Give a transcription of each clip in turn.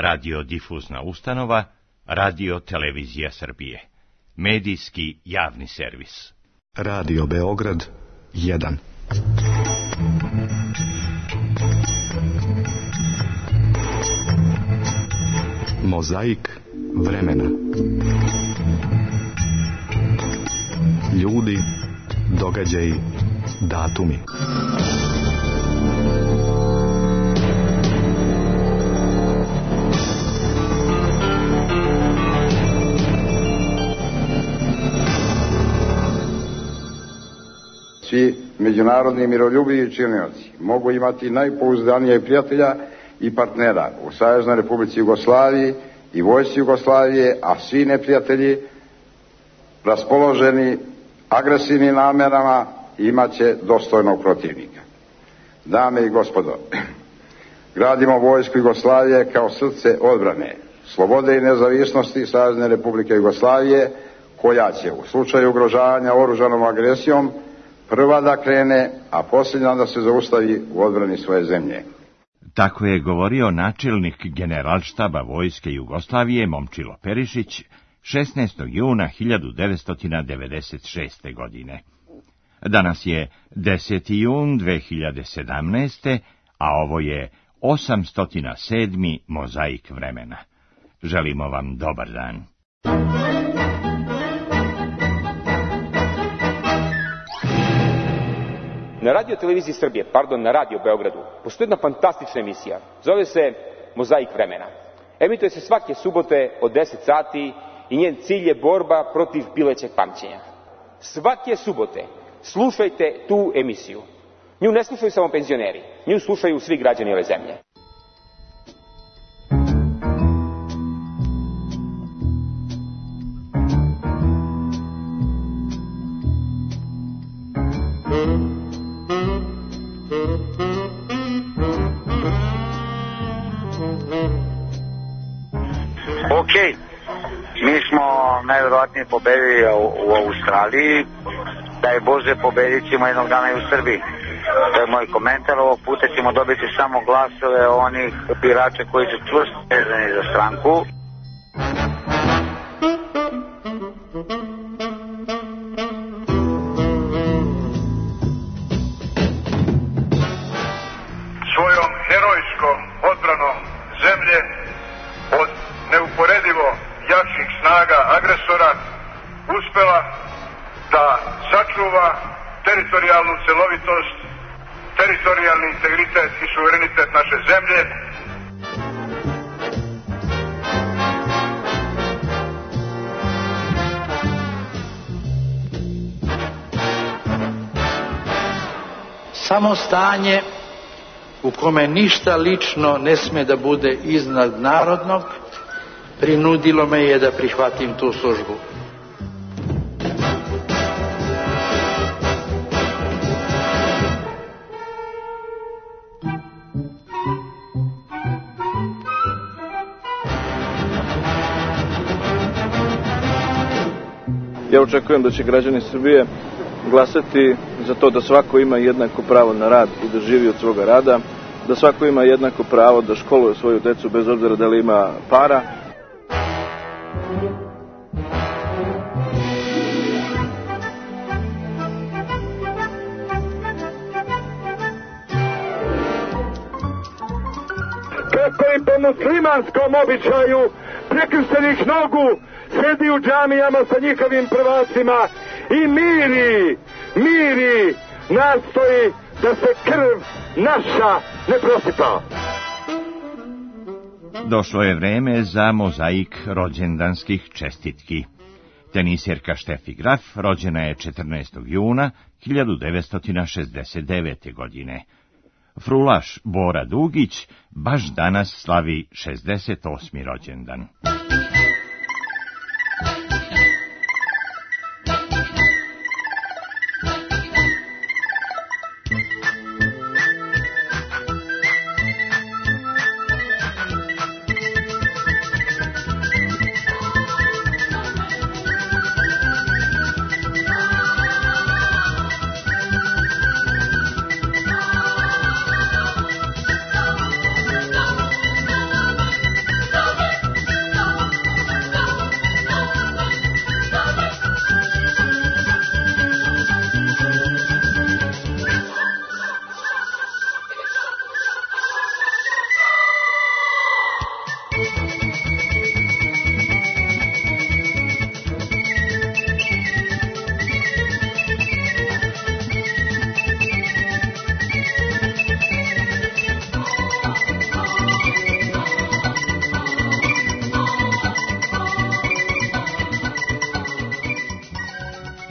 radiodifuzna ustanova, Radio Televizija Srbije. Medijski javni servis. Radio Beograd 1. Mozaik vremena. Ljudi, događaji, datumi. Svi međunarodni miroljubivi činioci mogu imati najpouzdanije prijatelja i partnera u Saveznoj Republici Jugoslaviji i vojsci Jugoslavije, a svi neprijatelji raspoloženi agresivnim namerama imaće dostojnog protivnika. Dame i gospodo, gradimo vojsku Jugoslavije kao srce odbrane, slobode i nezavisnosti Savezne Republike Jugoslavije, koja će u slučaju ugrožavanja oružanom agresijom prva da krene, a posljednja da se zaustavi u odbrani svoje zemlje. Tako je govorio načelnik Generalštaba Vojske Jugoslavije Momčilo Perišić 16. juna 1996. godine. Danas je 10. jun 2017. a ovo je 807. Mozaik vremena. Želimo vam dobar dan. Na Radio Televiziji Srbije, na Radio Beogradu, postoji jedna fantastična emisija. Zove se Mozaik vremena. Emituje se svake subote od 10 sati i njen cilj je borba protiv pilećeg pamćenja. Svake subote slušajte tu emisiju. Nju ne slušaju samo penzioneri, nju slušaju svi građani ove zemlje. Ok, mi smo najvjerojatnije pobedili u Australiji, daj Bože pobedit ćemo jednog dana i u Srbiji. To je moj komentar, ovog puta ćemo dobiti samo glasove onih birača koji su čvrsto vezani za stranku. Svojom herojskom odbranom zemlje od neuporedivo jačih snaga agresora uspela da sačuva teritorijalnu celovitost, teritorijalni integritet i suverenitet naše zemlje. Samo stanje u kome ništa lično ne sme da bude iznad narodnog, prinudilo me je da prihvatim tu službu. Ja očekujem da će građani Srbije glasati za to da svako ima jednako pravo na rad i da živi od svoga rada, da svako ima jednako pravo da školuje svoju decu bez obzira da li ima para. Kako i po muslimanskom običaju prekrštenih nogu sedi u džamijama sa njihovim prvacima i miri, nastoji da se krv naša ne prosipa. Došlo je vreme za mozaik rođendanskih čestitki. Tenisjerka Štefi Graf rođena je 14. juna 1969. godine. Frulaš Bora Dugić baš danas slavi 68. rođendan.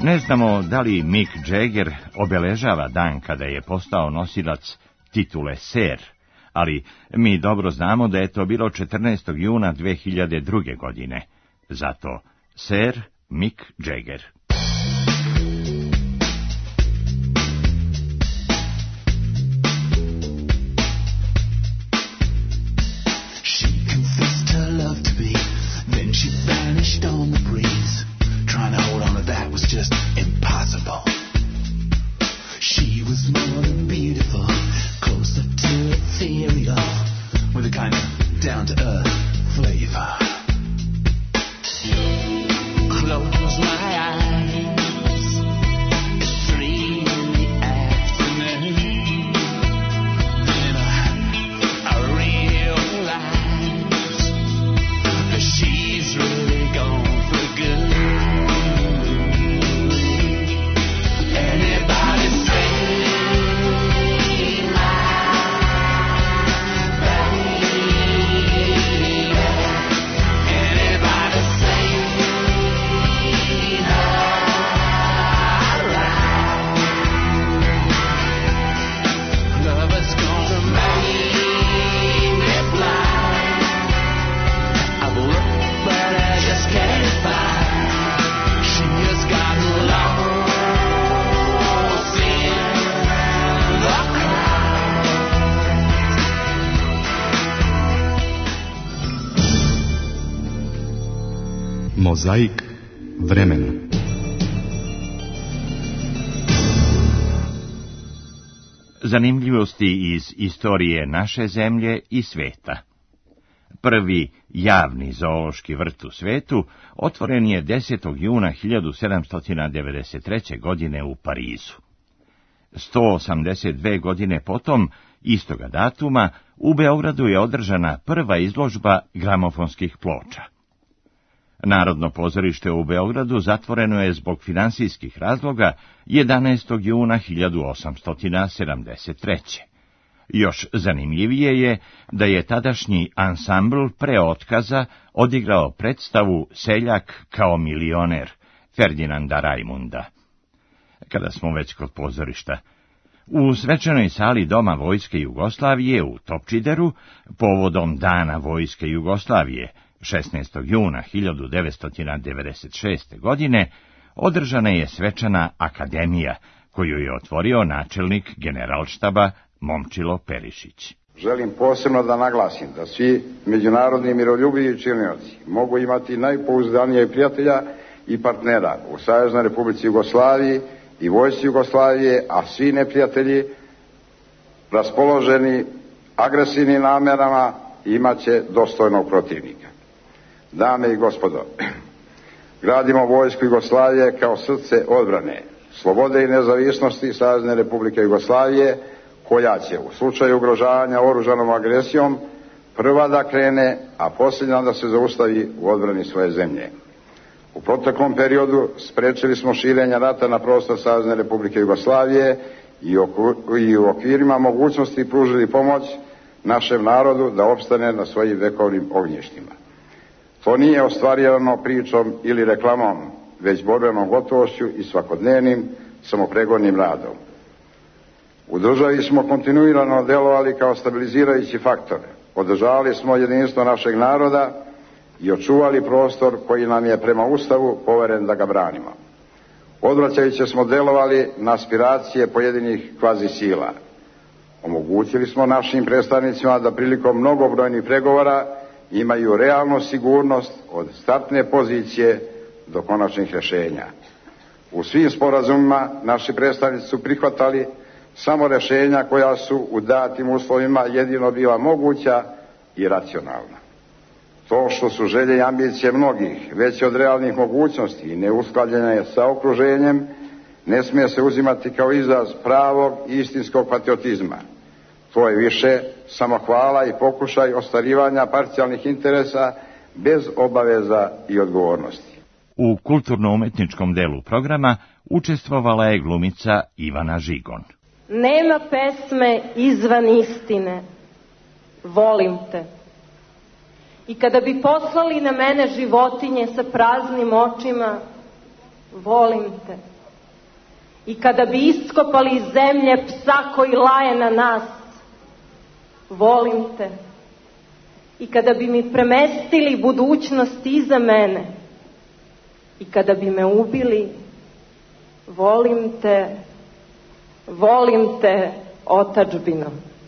Ne znamo da li Mick Jagger obeležava dan kada je postao nosilac titule Ser, ali mi dobro znamo da je to bilo 14. juna 2002. godine. Zato Ser Mick Jagger. She vanished on the breeze. Trying to hold on to that was just impossible. She was more than beautiful, closer to ethereal, with a kind of down-to-earth flavor. Close my eyes, it's 3 in the afternoon. Then I realize that she's really gone for good. Anybody say my baby? Anybody say her right? Love is gonna make me blind. I've looked but I just can't find. She has gotten lost in the crowd. Mozaik vremena. Zanimljivosti iz istorije naše zemlje i sveta. Prvi javni zoološki vrt u svetu otvoren je 10. juna 1793. godine u Parizu. 182 godine potom, istoga datuma, u Beogradu je održana prva izložba gramofonskih ploča. Narodno pozorište u Beogradu zatvoreno je zbog finansijskih razloga 11. juna 1873. Još zanimljivije je da je tadašnji ansambl pre otkaza odigrao predstavu Seljak kao milioner Ferdinanda Rajmunda. Kada smo već kod pozorišta, u svečanoj sali Doma Vojske Jugoslavije u Topčideru, povodom Dana Vojske Jugoslavije, 16. juna 1996. godine, održana je svečana akademija, koju je otvorio načelnik Generalštaba Momčilo Perišić. Želim posebno da naglasim da svi međunarodni miroljubivi činioci mogu imati najpouzdanije prijatelja i partnera u Saveznoj Republici Jugoslaviji i Vojsci Jugoslavije, a svi neprijatelji raspoloženi agresivnim namerama imaće dostojnog protivnika. Dame i gospodo, gradimo Vojsku Jugoslavije kao srce odbrane, slobode i nezavisnosti Savezne Republike Jugoslavije, koja će u slučaju ugrožavanja oružanom agresijom prva da krene, a posljednja da se zaustavi u odbrani svoje zemlje. U proteklom periodu sprečili smo širenja rata na prostor Savezne Republike Jugoslavije i u okvirima mogućnosti pružili pomoć našem narodu da opstane na svojim vekovnim ognjištima. To nije ostvarivano pričom ili reklamom, već borbenom gotovošću i svakodnevnim samopregodnim radom. U državi smo kontinuirano delovali kao stabilizirajući faktor, održavali smo jedinstvo našeg naroda i očuvali prostor koji nam je prema Ustavu poveren da ga branimo. Odvraćajući smo delovali na aspiracije pojedinih kvazi sila. Omogućili smo našim predstavnicima da prilikom mnogobrojnih pregovora imaju realnu sigurnost od startne pozicije do konačnih rješenja. U svim sporazumima naši predstavnici su prihvatali samo rješenja koja su u datim uslovima jedino bila moguća i racionalna. To što su želje i ambicije mnogih veće od realnih mogućnosti i neusklađene sa okruženjem, ne smije se uzimati kao izraz pravog i istinskog patriotizma. To je više samohvala i pokušaj ostvarivanja parcijalnih interesa bez obaveza i odgovornosti. U kulturno-umetničkom delu programa učestvovala je glumica Ivana Žigon. Nema pesme izvan istine. Volim te. I kada bi poslali na mene životinje sa praznim očima, volim te. i kada bi iskopali iz zemlje psa koji laje na nas, volim te. I kada bi mi premestili budućnost iza mene, i kada bi me ubili, volim te, otadžbino.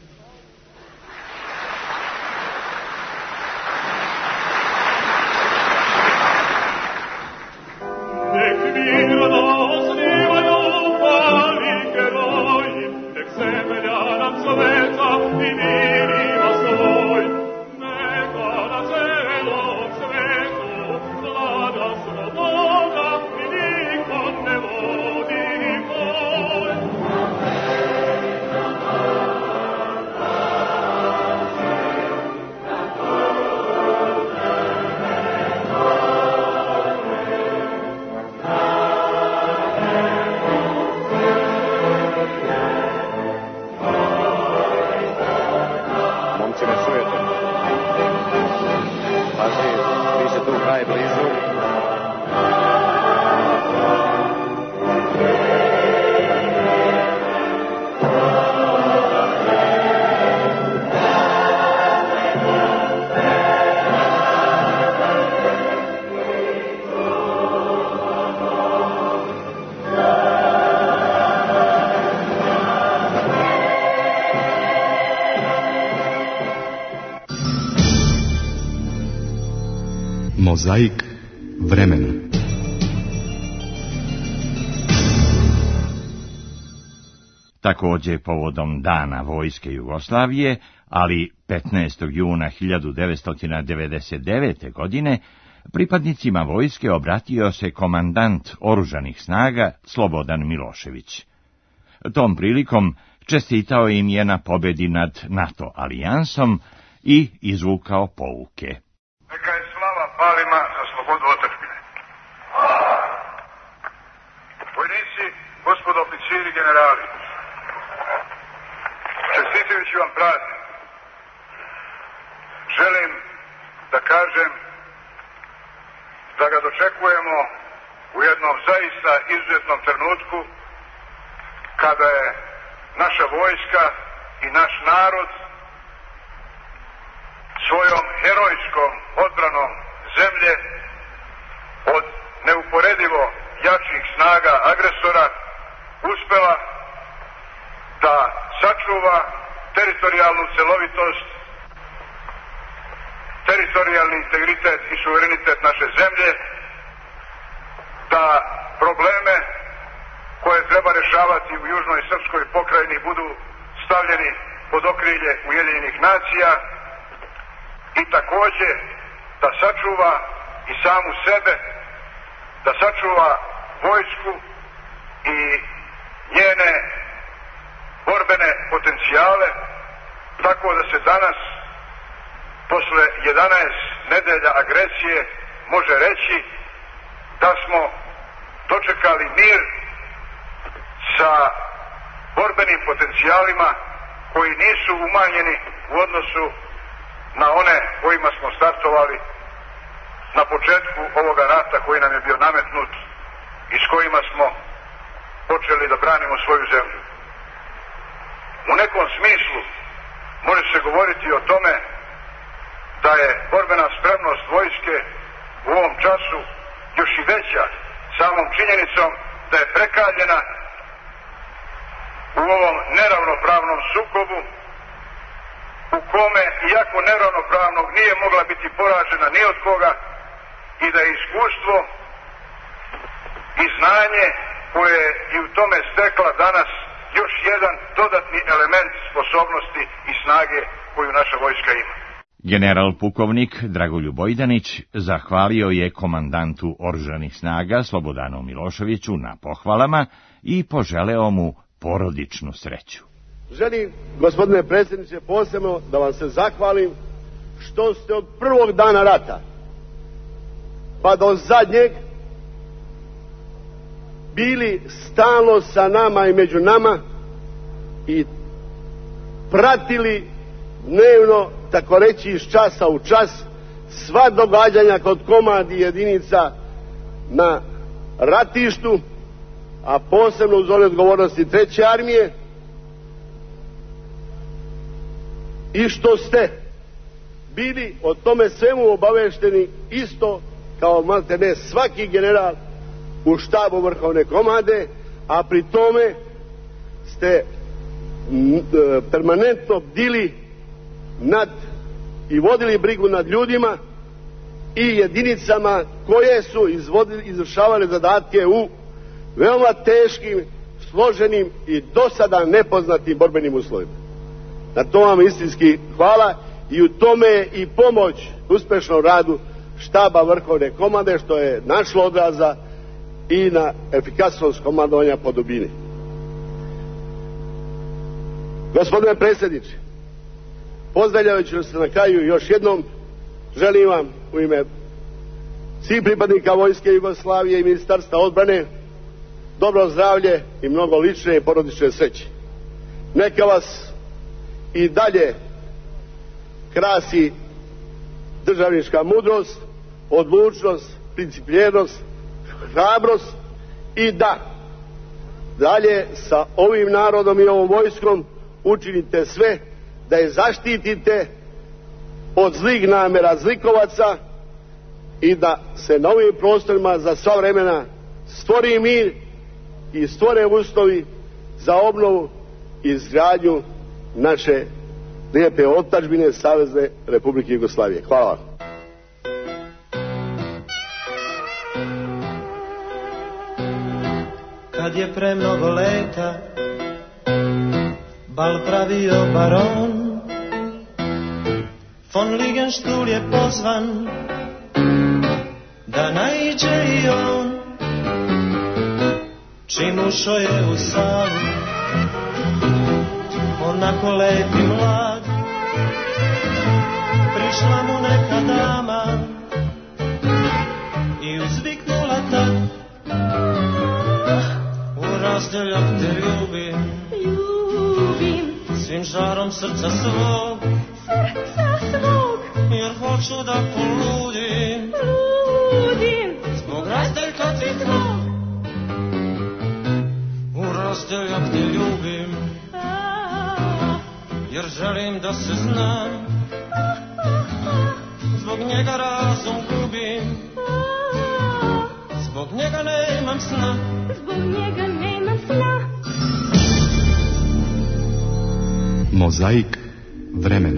Mozaik vremena. Također povodom Dana Vojske Jugoslavije, ali 15. juna 1999. godine, pripadnicima vojske obratio se komandant oružanih snaga Slobodan Milošević. Tom prilikom čestitao im je na pobjedi nad NATO alijansom i izvukao pouke. Neka je slava palima za slobodu otadžbine. Vojnici, gospodo oficiri, generali, čestitajući vam praznik, želim da kažem da ga dočekujemo u jednom zaista izuzetnom trenutku kada je naša vojska i naš narod svojom herojskom odbranom zemlje od neuporedivo jačih snaga agresora uspela da sačuva teritorijalnu celovitost, teritorijalni integritet i suverenitet naše zemlje, da probleme koje treba rješavati u južnoj srpskoj pokrajini budu stavljeni pod okrilje Ujedinjenih nacija i također da sačuva i samu sebe, da sačuva vojsku i njene borbene potencijale, tako da se danas, posle 11 nedelja agresije, može reći da smo dočekali mir sa borbenim potencijalima koji nisu umanjeni u odnosu na one kojima smo startovali na početku ovoga rata koji nam je bio nametnut i s kojima smo počeli da branimo svoju zemlju. U nekom smislu može se govoriti o tome da je borbena spremnost vojske u ovom času još i veća samom činjenicom da je prekaljena u ovom neravnopravnom sukobu u kome, iako neravnopravnog, nije mogla biti poražena ni od koga i da je iskustvo i znanje koje je i u tome stekla danas još jedan dodatni element sposobnosti i snage koju naša vojska ima. General pukovnik Dragoljub Bojdanić zahvalio je komandantu oružanih snaga Slobodanu Miloševiću na pohvalama i poželeo mu porodičnu sreću. Želim, gospodine predsjedniče, posebno da vam se zahvalim što ste od prvog dana rata pa do zadnjeg bili stalno sa nama i među nama i pratili dnevno, tako reći iz časa u čas, sva događanja kod komandi jedinica na ratištu a posebno u zoni odgovornosti 3. armije, i što ste bili o tome svemu obavešteni isto kao maltene svaki general u štabu vrhovne komande, a pri tome ste permanentno bdili nad i vodili brigu nad ljudima i jedinicama koje su izvršavale zadatke u veoma teškim, složenim i do sada nepoznatim borbenim uslovima. Na to vam istinski hvala i u tome je i pomoć uspešnom radu štaba vrhovne komande, što je našlo odraza i na efikasnost komandovanja po dubini. Gospodine predsjedniče, pozdravljajući se na kraju još jednom, želim vam u ime svih pripadnika Vojske Jugoslavije i Ministarstva odbrane dobro zdravlje i mnogo lične i porodične sreće. Neka vas i dalje krasi državnička mudrost, odlučnost, principljenost, hrabrost i da dalje sa ovim narodom i ovom vojskom učinite sve da je zaštitite od zlih namera zlikovaca i da se na ovim prostorima za sva vremena stvori mir i stvore uslovi za obnovu i izgradnju naše lijepe otadžbine Savezne Republike Jugoslavije. Hvala vam. Kad je pre mnogo leta bal pravio baron, von Ligenstuhl je pozvan da naiđe i on. Čim ušao je u salu, onako lep i mlad, prišla mu neka dama i uzviknula tad: u razdjeljak te ljubim, ljubim, svim žarom srca svog, jer hoću da poludim, ludim, zbog razdeljka ti tvog. U razdjeljak te ljubim, jer želim da se znam, zbog njega razum gubim, zbog njega nemam sna, zbog njega nemam sna. Mozaik vremena.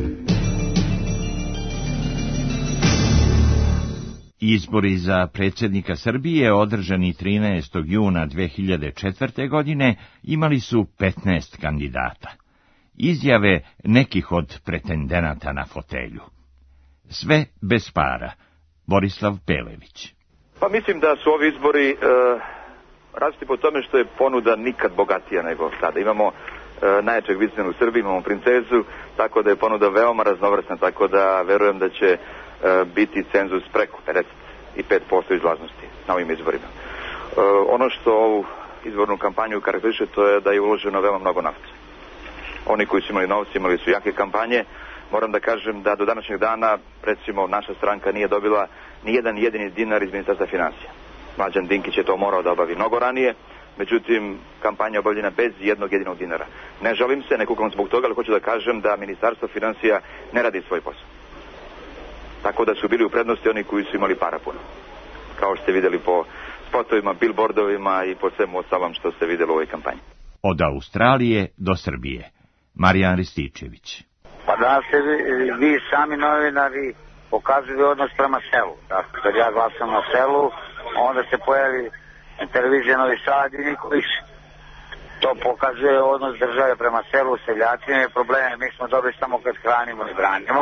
Izbori za predsjednika Srbije, održani 13. juna 2004. godine, imali su 15 kandidata. Izjave nekih od pretendenata na fotelju. Sve bez para. Borislav Pelević. Pa mislim da su ovi izbori različiti po tome što je ponuda nikad bogatija nego sada. Imamo najjačeg biznismena u Srbiji, imamo princezu, tako da je ponuda veoma raznovrsna, tako da verujem da će biti cenzus preko 55% izlaznosti na ovim izborima. Ono što ovu izbornu kampanju karakteriše, to je da je uloženo veoma mnogo nafte. Oni koji su imali novce imali su jake kampanje. Moram da kažem da do današnjeg dana, recimo, naša stranka nije dobila ni jedan jedini dinar iz Ministarstva finansija. Mlađan Dinkić je to morao da obavi mnogo ranije, međutim, kampanja je obavljena bez jednog jedinog dinara. Ne žalim se, ne kukam zbog toga, ali hoću da kažem da Ministarstvo finansija ne radi svoj posao. Tako da su bili u prednosti oni koji su imali para puno. Kao što ste vidjeli po spotovima, billboardovima i po svemu ostalom što ste vidjeli u ovoj kampanji. Od Australije do Srbije. Marijan Rističević. Pa da se vi sami novinari pokazuju odnos prema selu. Dakle, kad ja glasam na selu, onda se pojavi televizija Novi Sad i niko više. To pokazuje odnos države prema selu, seljacima i probleme. Mi smo dobri samo kad hranimo i branimo.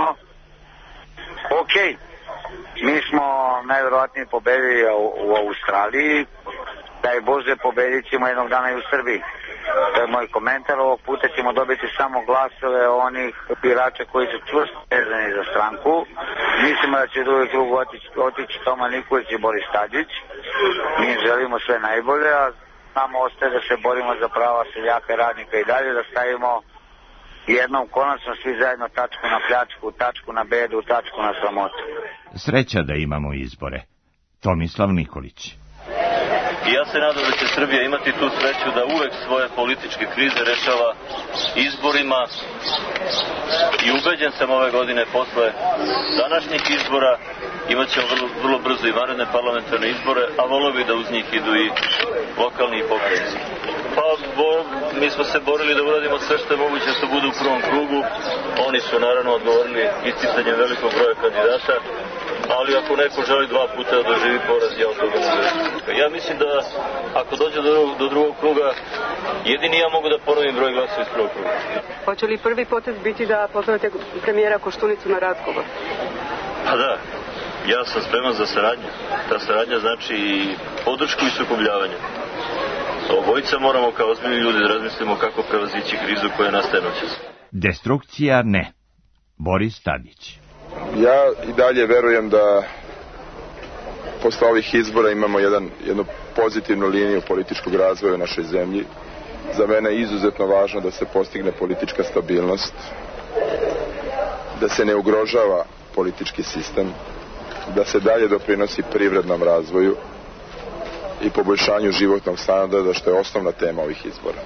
Okej, mi smo najvjerovatnije pobedili u Australiji, daj Bože pobedit ćemo jednog dana i u Srbiji. To je moj komentar. Ovog puta ćemo dobiti samo glasove onih birača koji su čvrsto vezani za stranku. Mislimo da će u drugi krug otići Toma Nikolić i Boris Tadić. Mi želimo sve najbolje, a nama ostaje da se borimo za prava seljaka i radnika i dalje, da stavimo jednom konačno svi zajedno tačku na pljačku, tačku na bedu, tačku na sramotu. Sreća da imamo izbore. Tomislav Nikolić. I ja se nadam da će Srbija imati tu sreću da uvek svoje političke krize rešava izborima i ubeđen sam ove godine posle današnjih izbora imat ćemo vrlo brzo i vanredne parlamentarne izbore, a volio bih da uz njih idu i lokalni i pokrajinski. Pa mi smo se borili da uradimo sve što je moguće da to bude u prvom krugu. Oni su naravno odgovorili isticanjem velikog broja kandidata, ali ako neko želi dva puta da doživi poraz, ja od toga ne želim. Ja mislim da ako dođe do drugog kruga, jedini ja mogu da ponovim broj glasova iz prvog kruga. Hoće li prvi potez biti da pozovete premijera Koštunicu na razgovor? Pa da, ja sam spreman za saradnju. Ta saradnja znači i podršku i sukobljavanje. Obojica moramo kao ozbiljni ljudi da razmislimo kako prevazići krizu koja nastaje noćas. Destrukcija ne. Boris Tadić. Ja i dalje verujem da posle ovih izbora imamo jednu pozitivnu liniju političkog razvoja u našoj zemlji. Za mene je izuzetno važno da se postigne politička stabilnost, da se ne ugrožava politički sistem, da se dalje doprinosi privrednom razvoju i poboljšanju životnog standarda, što je osnovna tema ovih izbora.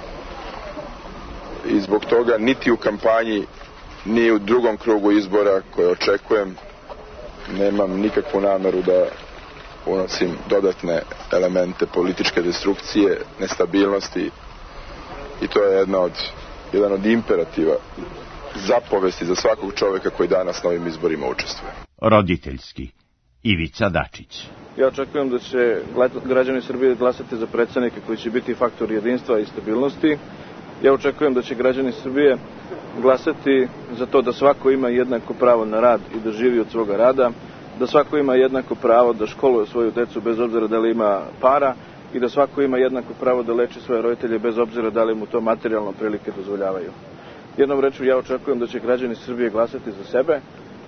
I zbog toga niti u kampanji, ni u drugom krugu izbora koje očekujem, nemam nikakvu nameru da unosim dodatne elemente političke destrukcije, nestabilnosti, i to je jedan od imperativa, zapovesti za svakog čoveka koji danas na ovim izborima učestvuje. Roditeljski. Ivica Dačić. Ja očekujem da će građani Srbije glasati za predsednike koji će biti faktor jedinstva i stabilnosti. Ja očekujem da će građani Srbije glasati za to da svako ima jednako pravo na rad i da živi od svoga rada, da svako ima jednako pravo da školuje svoju decu bez obzira da li ima para i da svako ima jednako pravo da leči svoje roditelje bez obzira da li mu to materijalno prilike dozvoljavaju. Jednom rečju, ja očekujem da će građani Srbije glasati za sebe,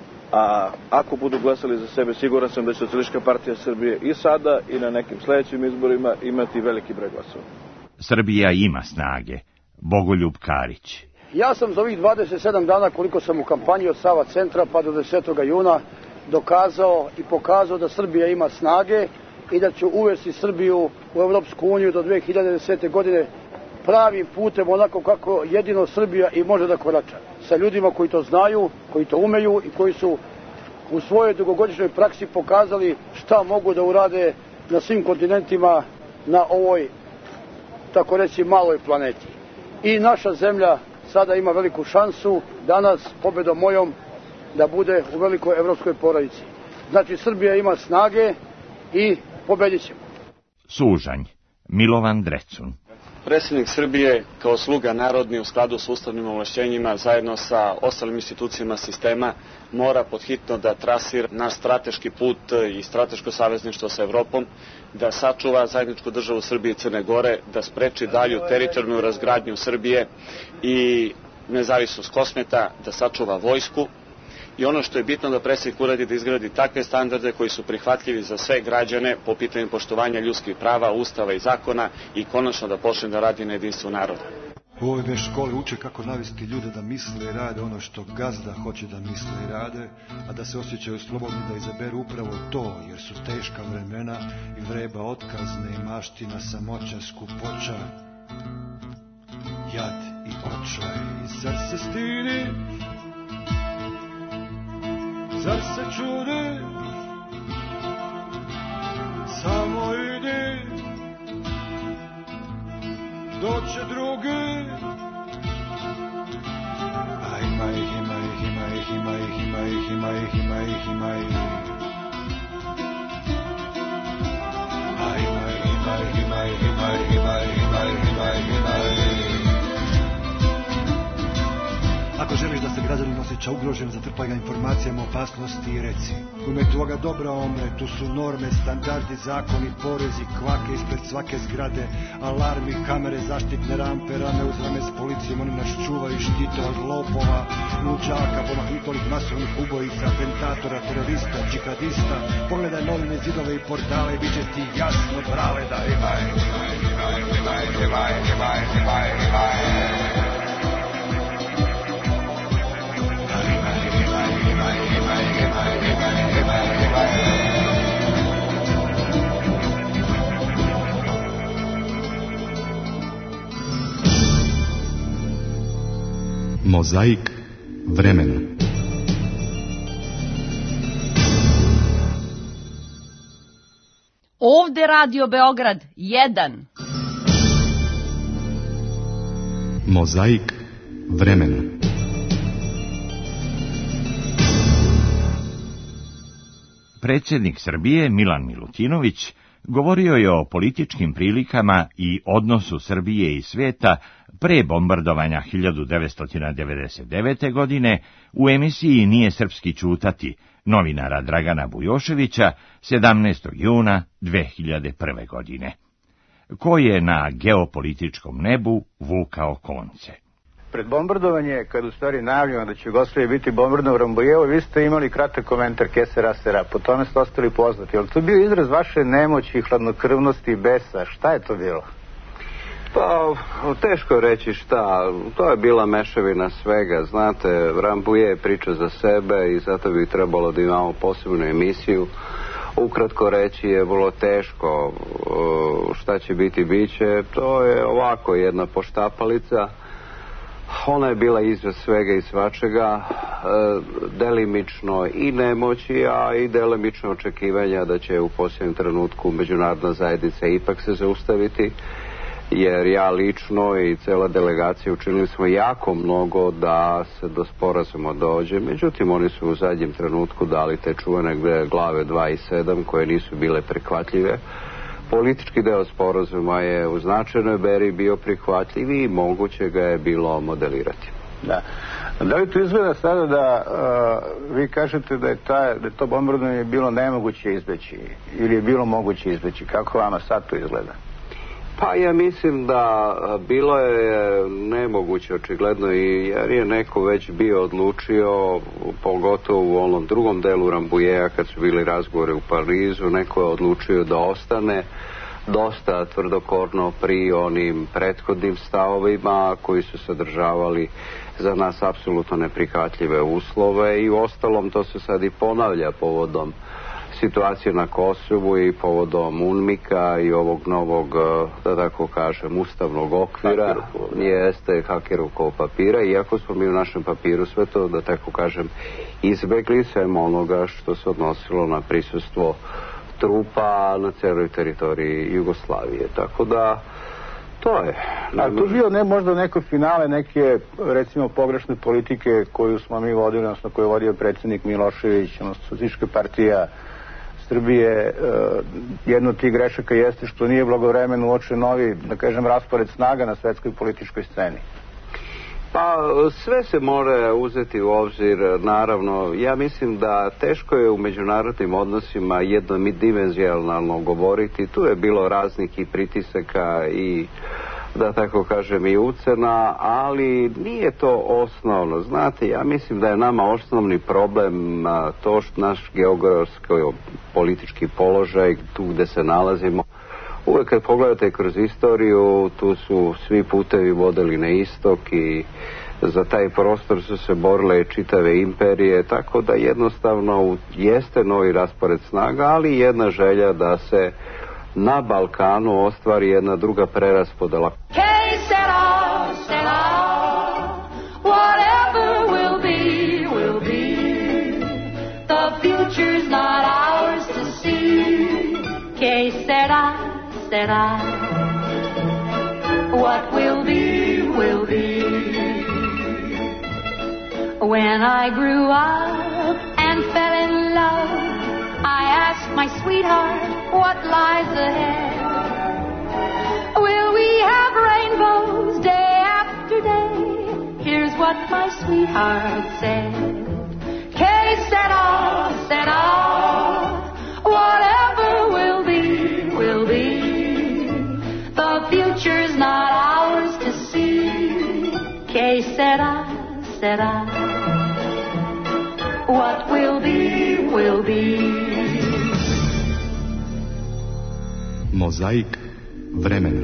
a ako budu glasali za sebe, siguran sam da će Socijalistička partija Srbije i sada i na nekim sledećim izborima imati veliki broj glasova. Srbija ima snage. Bogoljub Karić. Ja sam za ovih 27 dana koliko sam u kampanji od Sava centra pa do 10. juna dokazao i pokazao da Srbija ima snage i da će uvesti Srbiju u Evropsku uniju do 2010. godine pravim putem, onako kako jedino Srbija i može da korača. Sa ljudima koji to znaju, koji to umeju i koji su u svojoj dugogodišnjoj praksi pokazali šta mogu da urade na svim kontinentima na ovoj, tako reći, maloj planeti. I naša zemlja sada ima veliku šansu danas, pobedom mojom, da bude u velikoj evropskoj porodici. Znači, Srbija ima snage i pobedit ćemo. Sužanj. Milovan Drecun. Predsjednik Srbije kao sluga narodni u skladu s ustavnim ovlašćenjima zajedno sa ostalim institucijama sistema mora podhitno da trasira naš strateški put i strateško savezništvo sa Evropom, da sačuva zajedničku državu Srbije i Crne Gore, da spreči dalju teritorijalnu razgradnju Srbije i nezavisnost Kosmeta, da sačuva vojsku. I ono što je bitno da predsjednik uradi da izgradi takve standarde koji su prihvatljivi za sve građane po pitanju poštovanja ljudskih prava, ustava i zakona i konačno da počne da radi na jedinstvu naroda. U ove škole uče kako navesti ljude da misle i rade ono što gazda hoće da misle i rade, a da se osjećaju slobodni da izaberu upravo to, jer su teška vremena i vreba otkazne i maština samoća skupoća, jad i očaj. Zar se stidi? Zar se čudi? Samo idi, doće drugi. A ima ih, ima ih, ima ih, ima ih, ima ih, ima ih, ima ih, ima ih. A ima ih, ima ih, ima ih, ima ih, ima ih, ima ih, ima ih, ima ih. Ako želiš da se građanin osjeća ugrožen, zatrpaj ga informacijama o opasnosti i reci: u ime tvoga dobra omre, tu su norme, standardi, zakoni, porezi, kvake ispred svake zgrade, alarmi, kamere, zaštitne rampe, rame uz rame s policijom, oni nas čuvaju i štite od lopova, luđaka, pomahnitolih masovnih ubojica, atentatora, terorista, džihadista. Pogledaj novine, zidove i portale, bit će ti jasno, brale, da ima. Mozaik vremena. Ovde Radio Beograd 1. Mozaik vremena. Predsjednik Srbije Milan Milutinović govorio je o političkim prilikama i odnosu Srbije i sveta pre bombardovanja 1999. godine u emisiji Nije srpski ćutati novinara Dragana Bujoševića 17. juna 2001. godine. Ko je na geopolitičkom nebu vukao konce? Pred bombardovanje, kad u stvari najavljeno da će Jugoslavija biti bombardovana u Rambujevo, vi ste imali kratak komentar Kesera Sera, po tome ste ostali poznati. Je li to bio izraz vaše nemoći, hladnokrvnosti i besa? Šta je to bilo? Pa, teško je reći šta. To je bila mešavina svega. Znate, Rambuje je priča za sebe i zato bi trebalo da imamo posebnu emisiju. Ukratko reći je vrlo teško. Šta će biti, biće. To je ovako jedna poštapalica. Ona je bila izraz svega i svačega, delimično i nemoći, a i delimično očekivanja da će u posljednjem trenutku međunarodna zajednica ipak se zaustaviti, jer ja lično i cela delegacija učinili smo jako mnogo da se do sporazuma dođe, međutim oni su u zadnjem trenutku dali te čuvene glave 2 i 7 koje nisu bile prihvatljive. Politički deo sporazuma je u značajnoj meri bio prihvatljiv i moguće ga je bilo modelirati. Da. Da li to izgleda sada da vi kažete da je to bombardovanje bilo nemoguće izbeći ili je bilo moguće izbeći? Kako vama sad to izgleda? Pa ja mislim da bilo je nemoguće očigledno i jer je neko već bio odlučio, pogotovo u onom drugom delu Rambujeja kad su bili razgovore u Parizu, neko je odlučio da ostane dosta tvrdokorno pri onim prethodnim stavovima koji su sadržavali za nas apsolutno neprihvatljive uslove i u ostalom to se sad i ponavlja povodom situacije na Kosovu i povodom UNMIK-a i ovog novog, da tako kažem, ustavnog okvira. Jeste Hakerovog papira, iako smo mi u našem papiru sve to, da tako kažem, izbegli sem onoga što se odnosilo na prisustvo trupa na celoj teritoriji Jugoslavije. Tako da, to je. A tu bio možda neko finale, neke, recimo, pogrešne politike koju smo mi vodili, odnosno koju je vodio predsjednik Milošević, odnosno Socijalistička partija Srbije. Jedno od tih grešaka jeste što nije blagovremeno uočen novi, da kažem, raspored snaga na svetskoj političkoj sceni. Pa sve se mora uzeti u obzir, naravno. Ja mislim da teško je u međunarodnim odnosima jednodimenzionalno govoriti. Tu je bilo raznih i pritisaka i, da tako kažem, i ucena, ali nije to osnovno. Znate, ja mislim da je nama osnovni problem to što naš geografsko-politički položaj, tu gde se nalazimo. Uvijek kad pogledate kroz istoriju, tu su svi putevi vodili na istok i za taj prostor su se borile čitave imperije, tako da jednostavno jeste novi raspored snaga, ali jedna želja da se na Balkanu ostvari jedna druga preraspodela. What will be, will be. When I grew up and fell in love, I asked my sweetheart what lies ahead. Will we have rainbows day after day? Here's what my sweetheart said. Que sera, sera. Whatever will be, will be. The future's not ours to see. Que sera, sera. What will be, will be. Mozaik vremena.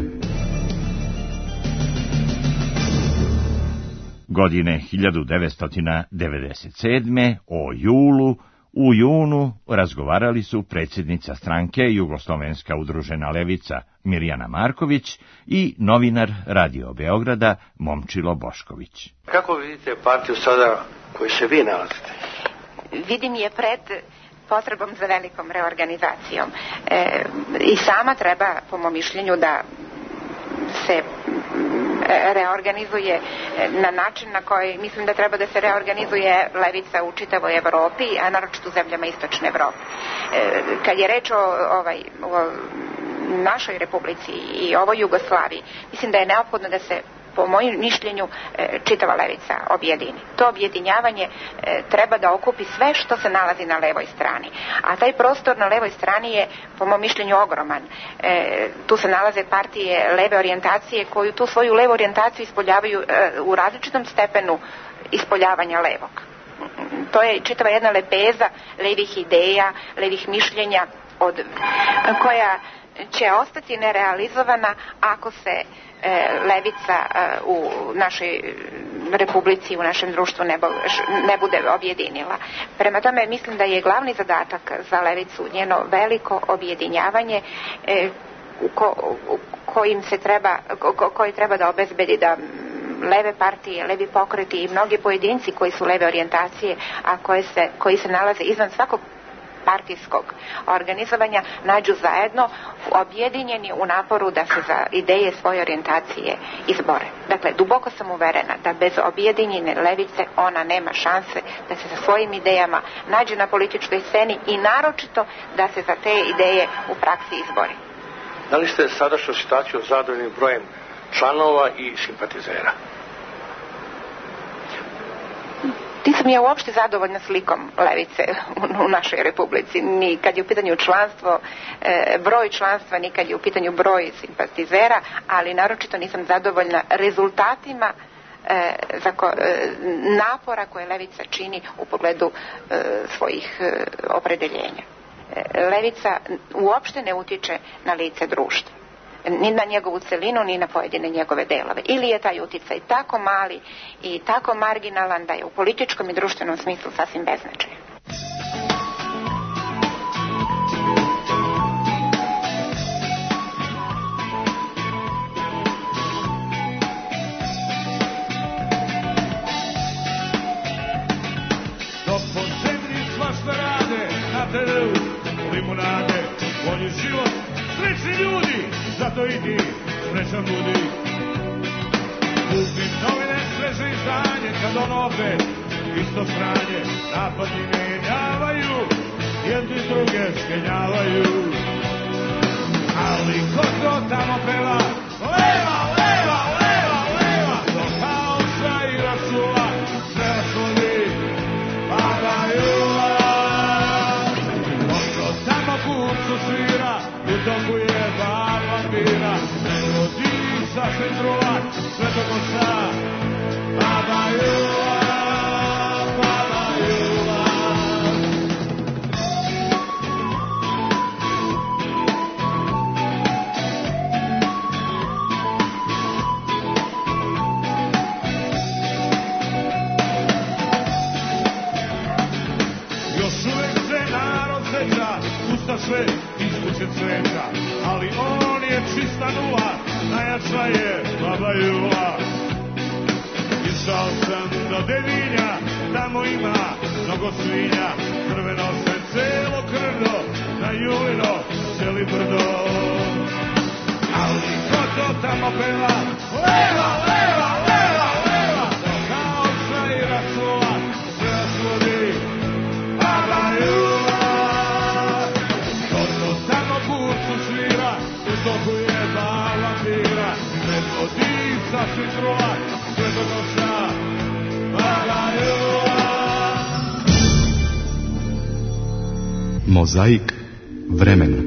Godine 1997. o julu U junu razgovarali su predsjednica stranke Jugoslovenska udružena levica Mirjana Marković i novinar Radio Beograda Momčilo Bošković. Kako vidite partiju sada koju se vi nalazite? Vidim je pred potrebom za velikom reorganizacijom. I sama treba, po mom mišljenju, da se reorganizuje na način na koji mislim da treba da se reorganizuje levica u čitavoj Evropi, a naročito u zemljama Istočne Evrope. Kad je reč o našoj republici i ovoj Jugoslaviji, mislim da je neophodno da se, po mojem mišljenju, čitava levica objedini. To objedinjavanje treba da okupi sve što se nalazi na levoj strani. A taj prostor na levoj strani je, po mom mišljenju, ogroman. Tu se nalaze partije leve orijentacije koju tu svoju levu orijentaciju ispoljavaju u različitom stepenu ispoljavanja levog. To je čitava jedna lepeza levih ideja, levih mišljenja koja će ostati nerealizovana ako se levica u našoj republici, u našem društvu ne bude objedinila. Prema tome mislim da je glavni zadatak za levicu njeno veliko objedinjavanje koji treba da obezbedi da leve partije, levi pokreti i mnogi pojedinci koji su leve orijentacije, a koji se nalaze izvan svakog partijskog organizovanja, nađu zajedno objedinjeni u naporu da se za ideje svoje orijentacije izbore. Dakle, duboko sam uverena da bez objedinjene levice ona nema šanse da se sa svojim idejama nađe na političkoj sceni i naročito da se za te ideje u praksi izbori. Da li ste sadašnju situaciju zadovoljni brojem članova i simpatizera? Nisam ja uopšte zadovoljna slikom levice u našoj republici, ni kad je u pitanju članstvo, broj članstva, ni kad je u pitanju broj simpatizera, ali naročito nisam zadovoljna rezultatima napora koje levica čini u pogledu svojih opredeljenja. Levica uopšte ne utiče na lice društva, ni na njegovu celinu, ni na pojedine njegove delove. Ili je taj uticaj tako mali i tako marginalan da je u političkom i društvenom smislu sasvim beznačajan. Dok po zemlji svašta rade, na TV limunade, bolji život, srećni ljudi, zato i ti srećan budi. Kupi novine, sveže izdanje, kad on opet isto stranje, napadni menjavaju, jedni druge skenjavaju. Ali ko to tamo peva, leva, leva, leva, leva, do haosa i rasula, sve svodi, padaju. Ko to tamo kucu svira, u toku je bar vampira, melodiji sasvim truva, sve to kosa, padaju. Sve iskuće cveta, ali on je čista nula, najjača je Baba Jula. Išao sam do Devinja, tamo ima mnogo svinja, crveno se celo krdo, na Julino celi brdo. Ali ko to tamo peva, leva, leva, leva, leva, do haosa i rasula, sve svodi Baba Jula. Svira, u toku je bar vampira, melodiji sasvim truva, sve do kosa, Baba Jula. Mozaik vremena.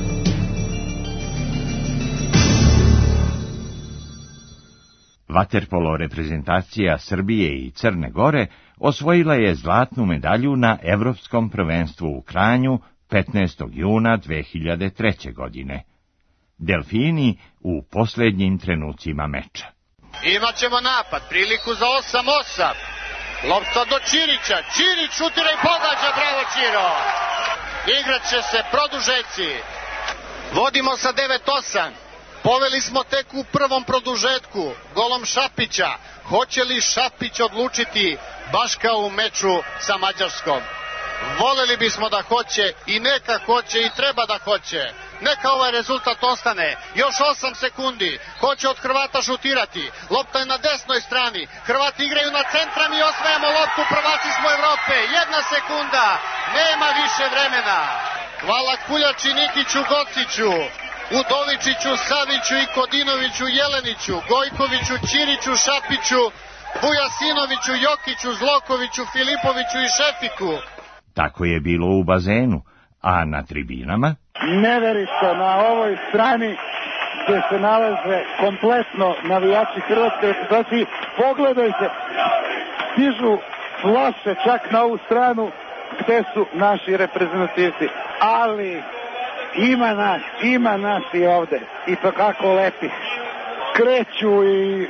Vaterpolo reprezentacija Srbije i Crne Gore osvojila je zlatnu medalju na Evropskom prvenstvu u Kranju 15. juna 2003. godine. Delfini u posljednjim trenucima meča. Imaćemo napad, priliku za 8-8. Lopta do Ćirića, Ćirić šutira i pogađa, bravo Ćiro. Igraće se produžeci. Vodimo sa 9-8. Poveli smo tek u prvom produžetku golom Šapića. Hoće li Šapić odlučiti baš kao u meču sa Mađarskom? Voleli bismo da hoće i neka hoće i treba da hoće. Neka ovaj rezultat ostane. Još 8 sekundi. Ko će od Hrvata šutirati? Lopta je na desnoj strani. Hrvati igraju na centra, mi osvajamo loptu. Prvaci smo Evrope. 1 sekunda. Nema više vremena. Hvala Kuljači, Nikiću, Gociću, Udovičiću, Saviću i Kodinoviću, Jeleniću, Gojkoviću, Ćiriću, Šapiću, Vujasinoviću, Jokiću, Zlokoviću, Filipoviću i Šefiku. Tako je bilo u bazenu, a na tribinama? Neverica na ovoj strani gdje se nalaze kompletno navijači hrvatske reprezentacije. Pogledajte, stižu flaše čak na ovu stranu gdje su naši reprezentativci. Ali ima nas i ovdje. I to kako lepi. Kreću i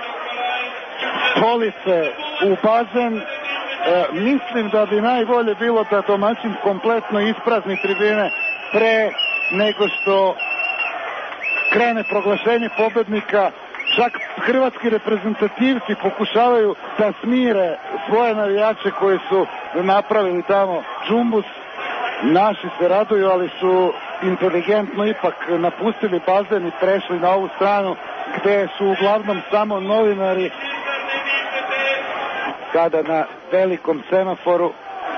police u bazen. Mislim da bi najbolje bilo da domaćin kompletno isprazni tribine pre nego što krene proglašenje pobednika. Čak hrvatski reprezentativci pokušavaju da smire svoje navijače koji su napravili tamo džumbus. Naši se raduju, ali su inteligentno ipak napustili bazen i prešli na ovu stranu gde su uglavnom samo novinari. Kada na velikom semaforu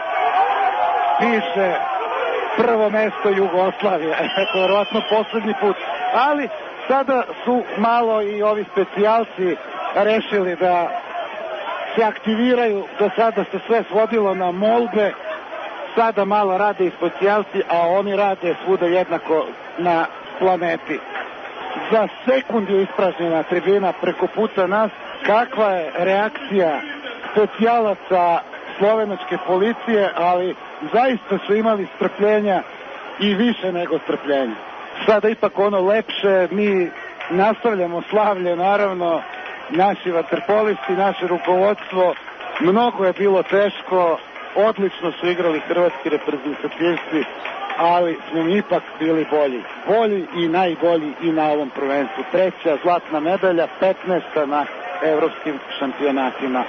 piše prvo mesto Jugoslavija, to je vjerojatno posljednji put, ali sada su malo i ovi specijalci rešili da se aktiviraju. Do sada se sve svodilo na molbe, sada malo rade i specijalci, a oni rade svuda jednako na planeti. Za sekund je ispražnjena tribina preko puta nas. Kakva je reakcija specijalaca slovenačke policije, ali zaista su imali strpljenja i više nego strpljenja. Sada ipak ono lepše, mi nastavljamo slavlje, naravno, naši vaterpolisti, naše rukovodstvo, mnogo je bilo teško, odlično su igrali hrvatski reprezentativci, ali smo mi ipak bili bolji. Bolji i najbolji i na ovom prvenstvu. 3. zlatna medalja, 15. na evropskim šampionatima.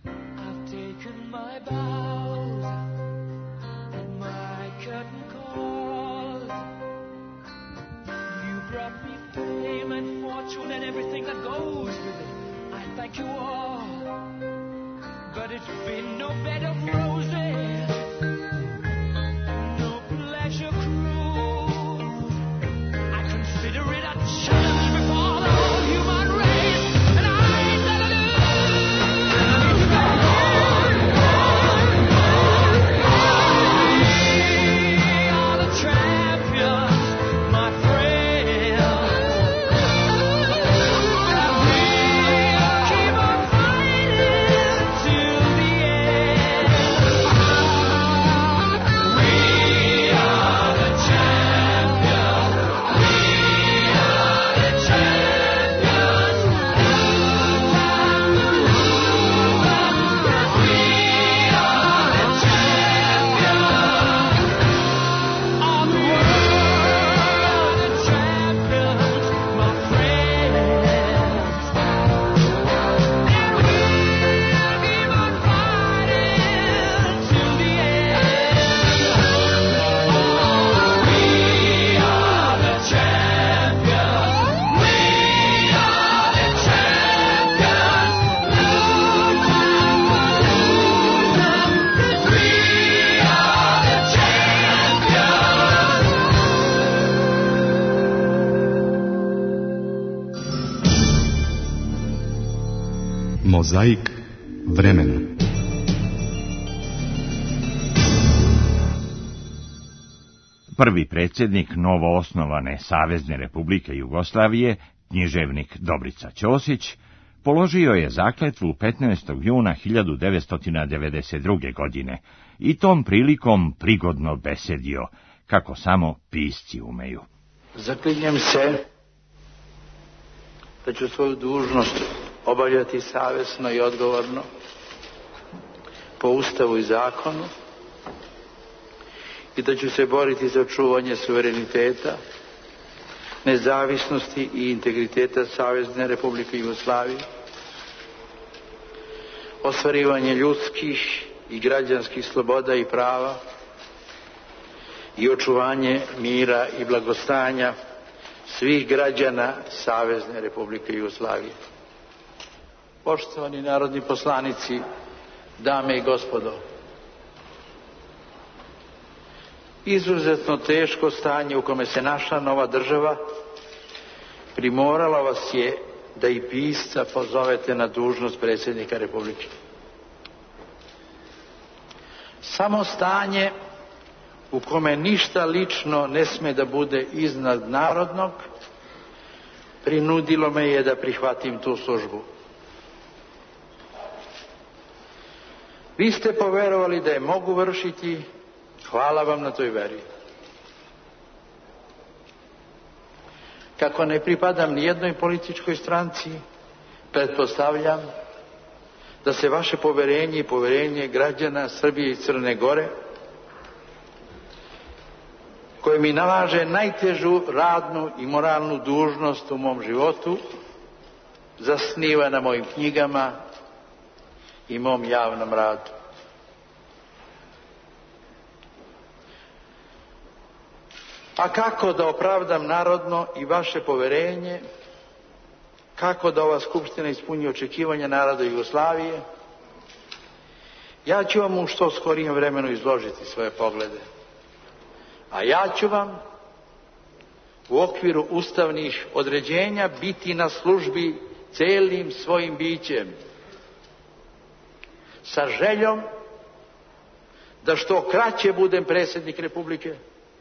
And everything that goes with it, I thank you all, but it's been no bed of roses, no pleasure cruise. I consider it a challenge before the whole human race, and I ain't gonna lose. We are the champions, my friend. Mozaik vremena. Prvi predsjednik novoosnovane Savezne Republike Jugoslavije, književnik Dobrica Ćosić, položio je zakletvu 15. juna 1992. godine i tom prilikom prigodno besedio, kako samo pisci umeju. Zaklinjem se da ću svoju dužnost obavljati savjesno i odgovorno, po Ustavu i zakonu i da ću se boriti za očuvanje suvereniteta, nezavisnosti i integriteta Savezne Republike Jugoslavije, ostvarivanje ljudskih i građanskih sloboda i prava i očuvanje mira i blagostanja svih građana Savezne Republike Jugoslavije. Poštovani narodni poslanici, dame i gospodo, izuzetno teško stanje u kome se našla nova država primorala vas je da i pisca pozovete na dužnost predsjednika Republike. Samo stanje u kome ništa lično ne sme da bude iznad narodnog prinudilo me je da prihvatim tu službu. Vi ste poverovali da je mogu vršiti, hvala vam na toj veri. Kako ne pripadam ni jednoj političkoj stranci, pretpostavljam da se vaše poverenje i poverenje građana Srbije i Crne Gore, koje mi nalaže najtežu radnu i moralnu dužnost u mom životu, zasniva na mojim knjigama i mom javnom radu. A kako da opravdam narodno i vaše poverenje, kako da ova skupština ispuni očekivanja naroda Jugoslavije, ja ću vam u što skorijem vremenu izložiti svoje poglede. A ja ću vam u okviru ustavnih određenja biti na službi celim svojim bićem, sa željom da što kraće budem predsjednik Republike,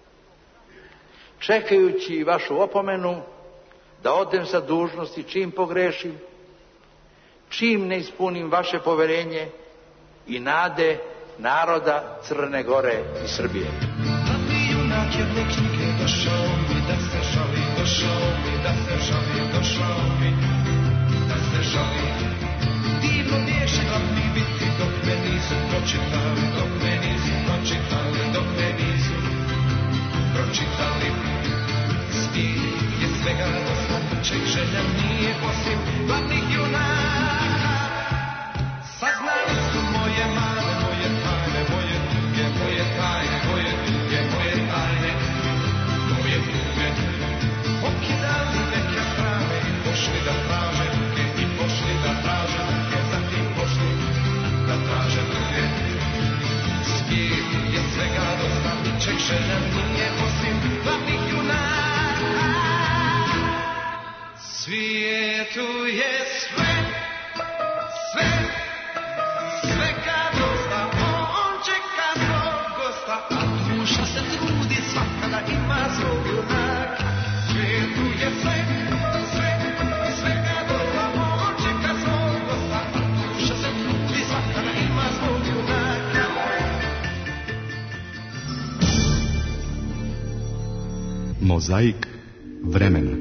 čekajući vašu opomenu da odem sa dužnosti čim pogrešim, čim ne ispunim vaše poverenje i nade naroda Crne Gore i Srbije. Junak jedne knjige došao mi da se žali, došao mi da se žali, došao mi da se žali. Divno bješe glavni biti dok me nisu pročitali, dok me nisu pročitali, dok me nisu pročitali. Svijet je svega dosta, čeg želja nije osim glavnih junaka. Saznali su moje mane, moje tajne, moje tuge, moje tajne, moje tuge, moje tajne, moje tuge. Okidali neke strane i pošli da traže ruke, i pošli da traže ruke, zatim pošli da traže ruke. Svijet je svega dosta, čeg želja nije osim glavnih junaka. Svijetu je sve, sve, svega dosta, on čeka svog gosta, a duša se trudi svaka da ima svog junaka. Svijetu je sve, sve, svega dosta, on čeka svog gosta, a duša se trudi svaka da ima svog junaka. Mozaik vremena.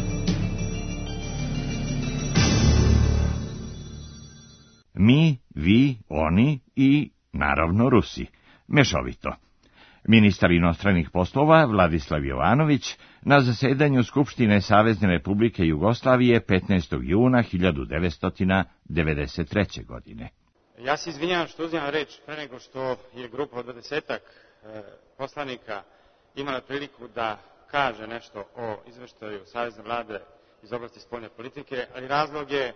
Mi, vi, oni i, naravno, Rusi. Mešovito. Ministar inostranih poslova Vladislav Jovanović na zasedanju Skupštine Savezne Republike Jugoslavije 15. juna 1993. godine. Ja se izvinjavam što uzimam reč pre nego što je grupa od 20-ak poslanika imala priliku da kaže nešto o izveštaju Savezne vlade iz oblasti spoljne politike, ali razlog je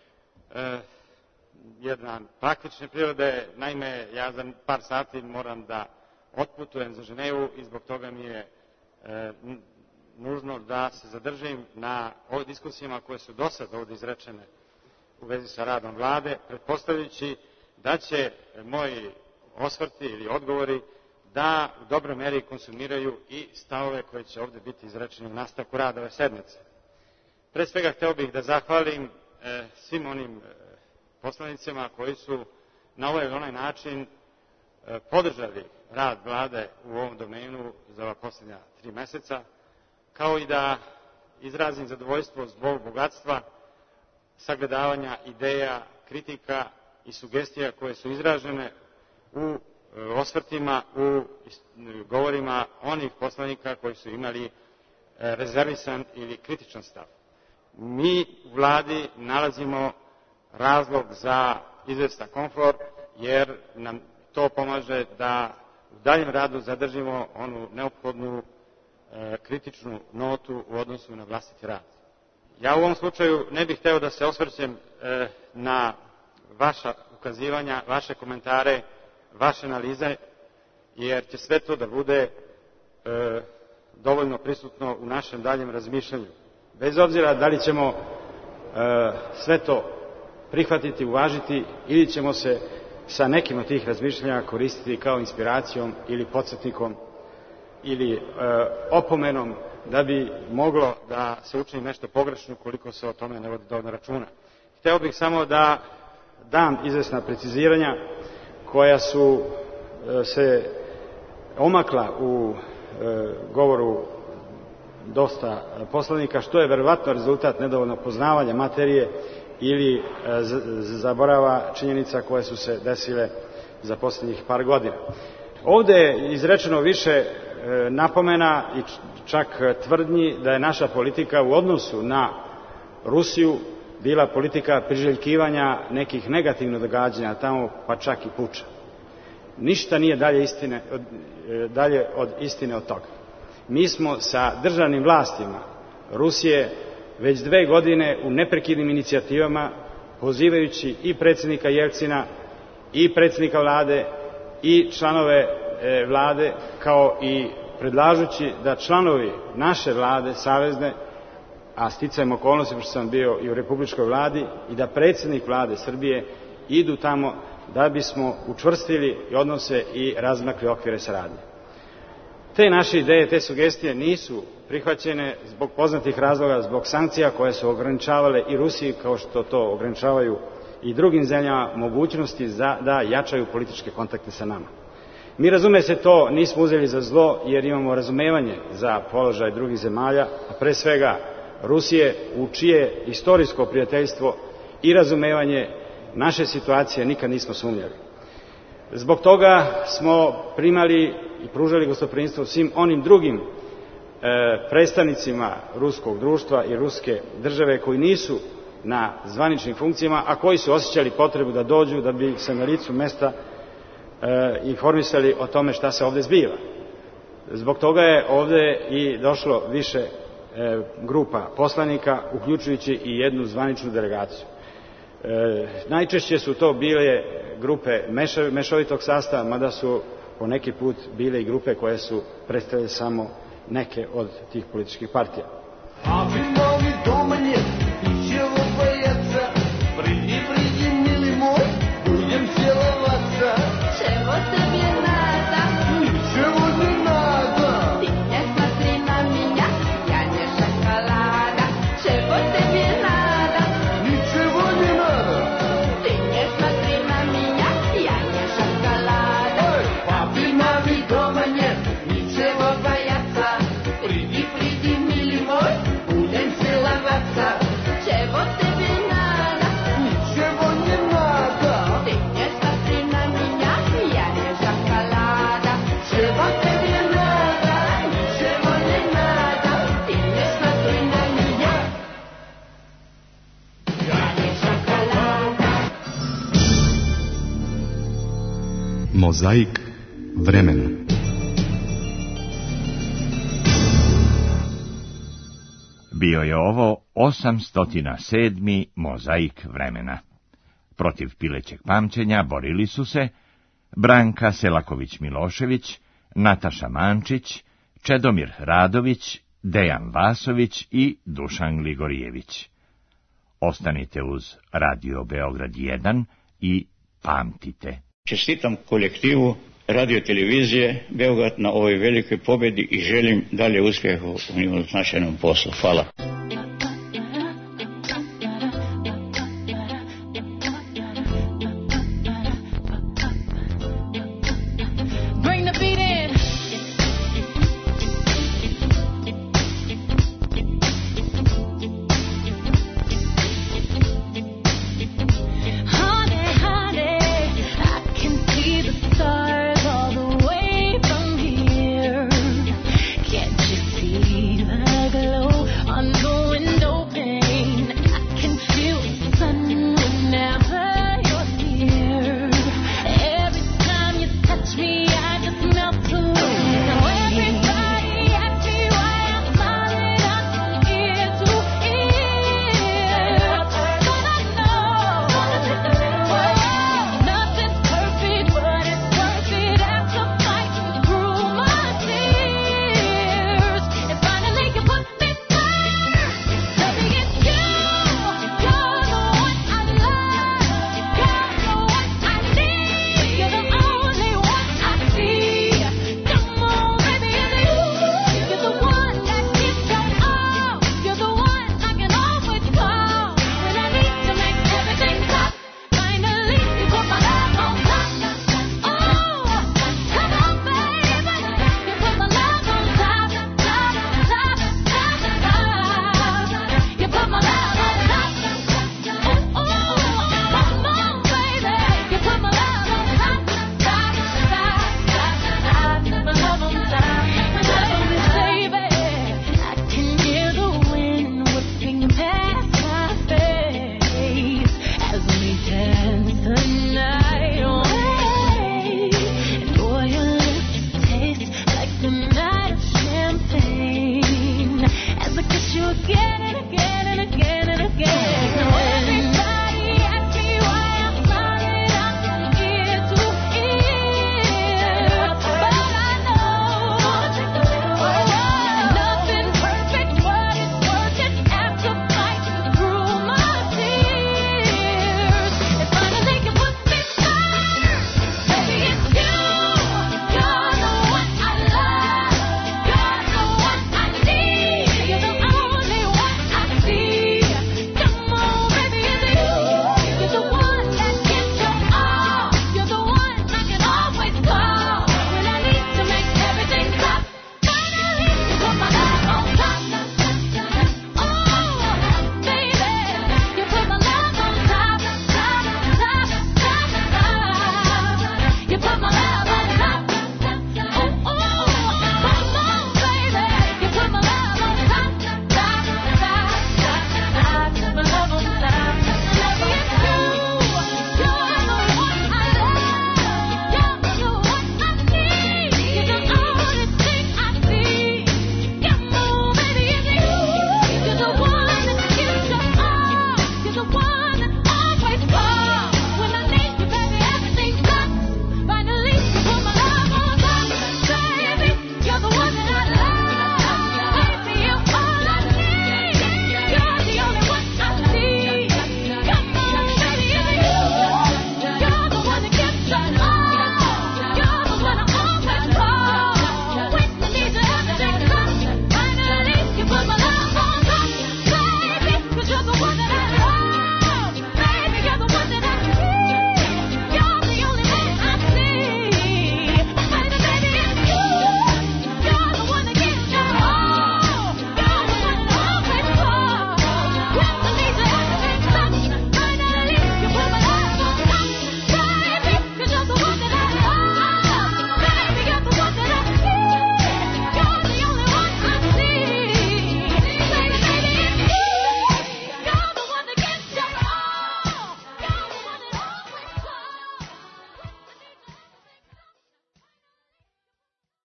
jedan praktične prirode. Naime, ja za par sati moram da otputujem za Ženevu i zbog toga mi je nužno da se zadržim na ovim diskusijama koje su do sad ovdje izrečene u vezi sa radom vlade, pretpostavljajući da će moji osvrti ili odgovori da u dobroj meri konsumiraju i stavove koje će ovdje biti izrečeni u nastavku rada ove sedmice. Pre svega hteo bih da zahvalim svim onim poslanicima koji su na ovaj ili onaj način podržali rad vlade u ovom domenu za ova posljednja 3 meseca, kao i da izrazim zadovoljstvo zbog bogatstva sagledavanja ideja, kritika i sugestija koje su izražene u osvrtima, u govorima onih poslanika koji su imali rezervisan ili kritičan stav. Mi u vladi nalazimo razlog za izvestan komfor, jer nam to pomaže da u daljem radu zadržimo onu neophodnu kritičnu notu u odnosu na vlastiti rad. Ja u ovom slučaju ne bih hteo da se osvrćem na vaša ukazivanja, vaše komentare, vaše analize, jer će sve to da bude dovoljno prisutno u našem daljem razmišljanju. Bez obzira da li ćemo sve to prihvatiti, uvažiti ili ćemo se sa nekim od tih razmišljanja koristiti kao inspiracijom ili podsjetnikom ili opomenom da bi moglo da se učini nešto pogrešno koliko se o tome ne vodi dovoljno računa. Hteo bih samo da dam izvesna preciziranja koja su se omakla u govoru dosta poslanika, što je verovatno rezultat nedovoljnog poznavanja materije ili zaborava činjenica koje su se desile za posljednjih par godina. Ovde je izrečeno više napomena i čak tvrdnji da je naša politika u odnosu na Rusiju bila politika priželjkivanja nekih negativnih događanja tamo, pa čak i puča. Ništa nije dalje od istine od toga. Mi smo sa državnim vlastima Rusije već 2 godine u neprekidnim inicijativama, pozivajući i predsjednika Jelcina, i predsjednika vlade, i članove vlade, kao i predlažući da članovi naše vlade, savezne, a sticajem okolnosti, pošto sam bio i u republičkoj vladi, i da predsjednik vlade Srbije idu tamo da bismo učvrstili odnose i razmakli okvire saradnje. Te naše ideje, te sugestije nisu prihvaćene zbog poznatih razloga, zbog sankcija koje su ograničavale i Rusiji, kao što to ograničavaju i drugim zemljama, mogućnosti da jačaju političke kontakte sa nama. Mi, razume se, to nismo uzeli za zlo, jer imamo razumevanje za položaj drugih zemalja, a pre svega Rusije, u čije istorijsko prijateljstvo i razumevanje naše situacije nikad nismo sumnjali. Zbog toga smo primali i pružali gostoprimstvo svim onim drugim predstavnicima ruskog društva i ruske države koji nisu na zvaničnim funkcijama, a koji su osjećali potrebu da dođu da bi se na licu mesta informisali o tome šta se ovde zbiva. Zbog toga je ovde i došlo više grupa poslanika, uključujući i jednu zvaničnu delegaciju. Najčešće su to bile grupe mešovitog sastava, mada su po neki put bile i grupe koje su predstavljale samo neke od tih političkih partija. Mozaik vremena. Bio je ovo 807. Mozaik vremena. Protiv pilećeg pamćenja borili su se Branka Selaković-Milošević, Nataša Mančić, Čedomir Radović, Dejan Vasović i Dušan Gligorijević. Ostanite uz Radio Beograd 1 i pamtite. Čestitam kolektivu radio-televizije Beograd na ovoj velikoj pobedi i želim dalje uspjehu u njenom značajnom poslu. Hvala.